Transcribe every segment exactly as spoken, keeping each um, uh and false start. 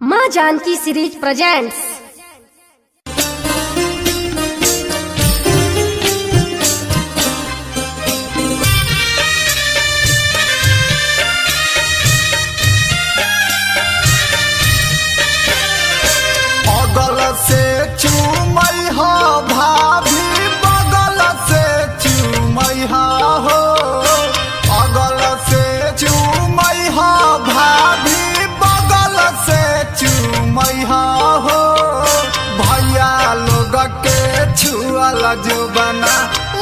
माँ Janaki series presents. अगल से चूमई हो भाभी बगल से चूमई हो अगल से चूमई हो भाभी बगल से चूमई हो भैया लोग के छुअल जो बना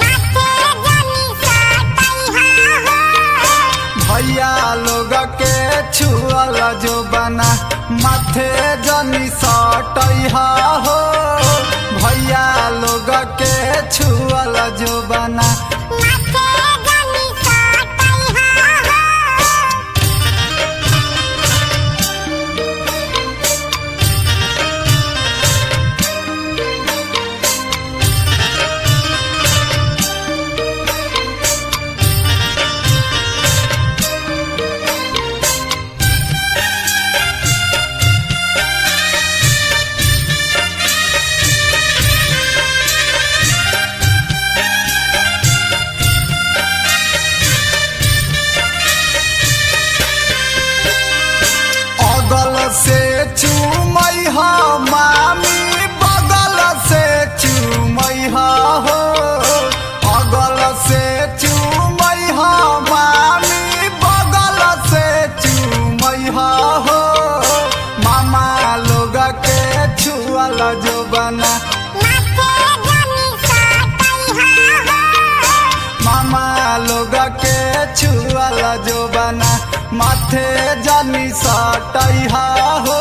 भैया लोग के छुअल जो बना माथे जनी सटैहा हो भैया लोग के छुअल जो बना से चूमई हो मामी बगल से चूमई हो अगल से चूमई हो मामी बगल से चूमई हो मामा लोग के छुअल जो बना मामा लोग के छुअल जो बना माथे जानी सटैहा हो